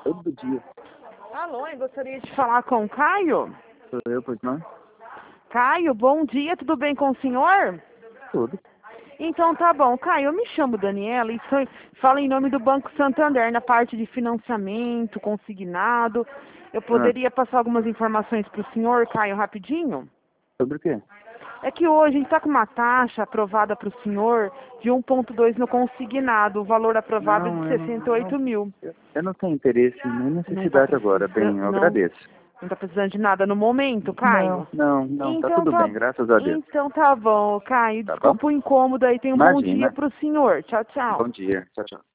Todo dia. Alô, eu gostaria de falar com o Caio. Sou eu, pois não? Caio, bom dia, tudo bem com o senhor? Tudo. Então tá bom. Caio, eu me chamo Daniela e falo em nome do Banco Santander, na parte de financiamento, consignado. Eu poderia passar algumas informações para o senhor, Caio, rapidinho? Sobre o quê? É que hoje a gente está com uma taxa aprovada para o senhor de 1,2 no consignado, o valor aprovado é Não, de eu 68 mil. eu não tenho interesse nem Não está necessidade agora, bem, eu agradeço. não tá precisando de nada no momento, Caio? Não, tá Então tudo tá, bem, graças a Deus. então tá bom, Caio. Tá bom? Desculpa o incômodo aí. Tenha um bom dia Imagina. pro senhor. Tchau, tchau. Bom dia. Tchau, tchau.